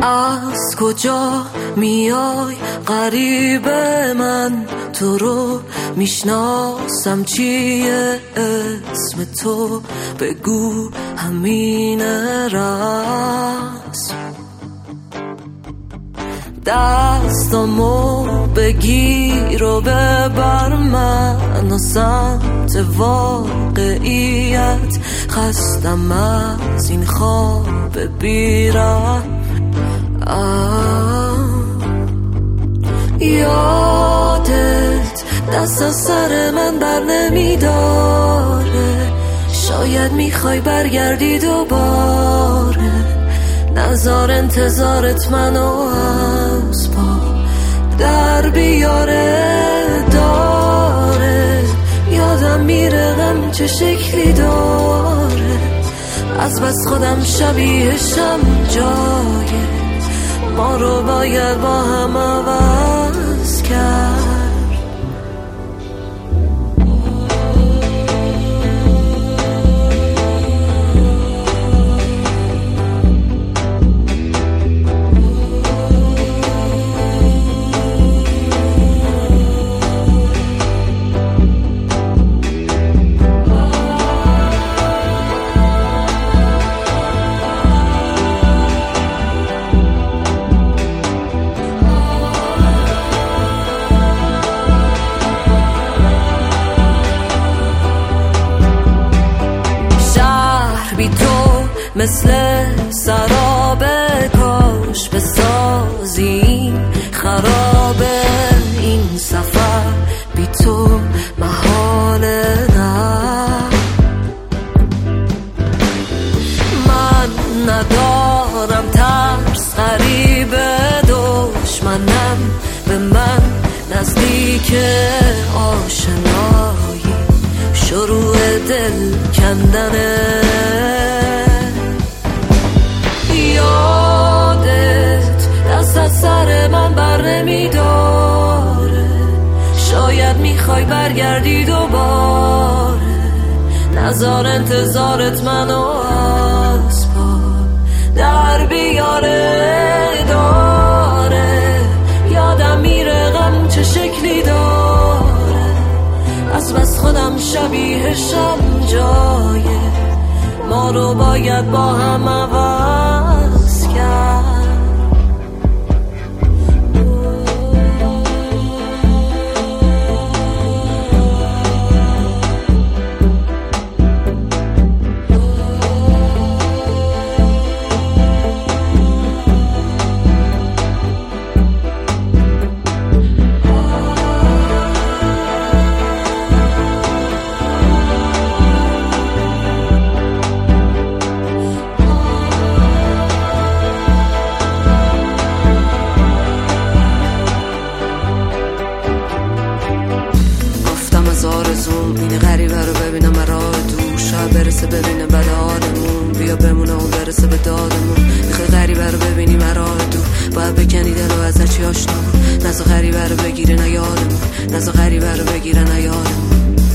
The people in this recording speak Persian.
از کجا میای غریب من؟ تو رو میشناسم چیه اسم تو؟ بگو همین رسم. دستامو بگیر و ببر من و سمت واقعیت. خستم از این خواب بیرم. یادت دست از سر من بر نمیداره. شاید میخوای برگردی دوباره. نظر انتظارت منو از پا در بیاره. داره یادم میره غم چه شکلی داره. از بس خودم شبیهشم جای ما رو باید با هم عوض کرد. بی تو مثل سراب، کاش بسازی خراب این سفر. بی تو محاله نه. من ندارم ترس غریب دشمنم به من نزدیک. آشنایی شروع دل کندنه. یادت دست از سر من بر نمیداره. شاید میخوای برگردی دوباره. نظر انتظارت منو از پا در بیاره. داره یادم میره غم چه شکلی داره. از بس خودم شبیهشم جایه ما رو باید با هم عوض کرد. آرزوم این غریبه رو ببینم راه دور. شاید برسه ببینه بد حالمون. بیا بمونه و برسه به دادمون. میخوای غریبه رو ببینی راه دور. باید بکنی دل و ازش چی آشنا بود. نزا غریبه رو بگیره نیادمون. نزا غریبه رو بگیره نیادمون.